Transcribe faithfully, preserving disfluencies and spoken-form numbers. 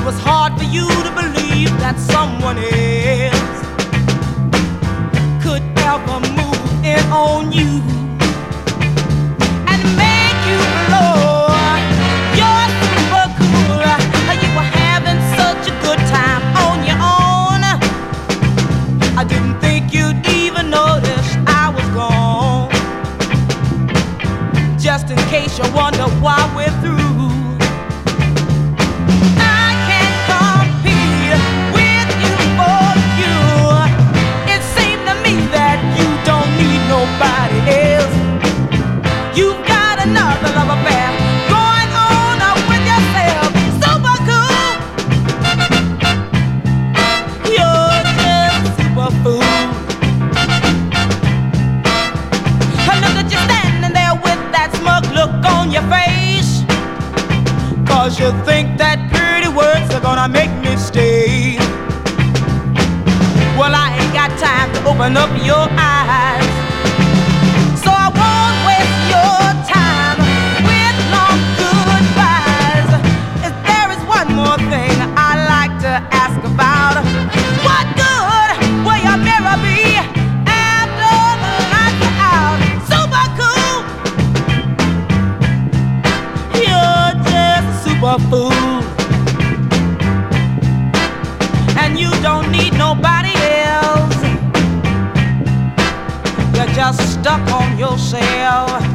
was hard for you to believe that someone else could ever move in on you and make you blow. You're super cool. You were having such a good time on your own. I didn't think you'd even notice I was gone. Just in case you wonder why we're through, you think that pretty words are gonna make me stay. Well, I ain't got time to open up your eyes, so I won't waste your time with long goodbyes. If there is one more thing I'd like to ask about, what good will your mirror be after the lights are out? Super cool. You're just super fool, and you don't need nobody else. You're just stuck on yourself.